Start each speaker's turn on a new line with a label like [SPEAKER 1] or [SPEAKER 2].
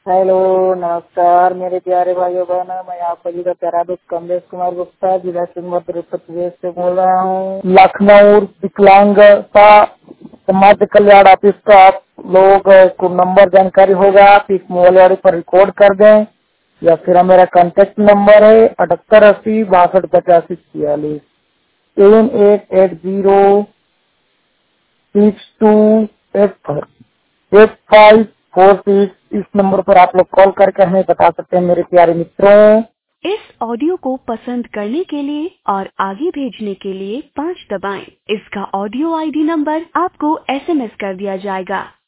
[SPEAKER 1] Hello, नमस्कार मेरे प्यारे भाइयों बहनों। मैं आपका जी का प्यारा दोस्त कमलेश कुमार गुप्ता जिला सोनभद्र उत्तर प्रदेश से बोल रहा हूँ। लखनऊ विकलांगता समाज कल्याण ऑफिस का आप लोग को नंबर जानकारी होगा, आप इस मोबाइल वाले पर रिकॉर्ड कर दें या फिर मेरा कांटेक्ट नंबर है 7880 62 85 46 7880628546 इस नंबर पर आप लोग कॉल करके हमें बता सकते हैं मेरे प्यारे मित्रों। इस ऑडियो को पसंद करने के लिए और आगे भेजने के लिए 5 दबाएं। इसका ऑडियो आईडी नंबर आपको SMS कर दिया जाएगा।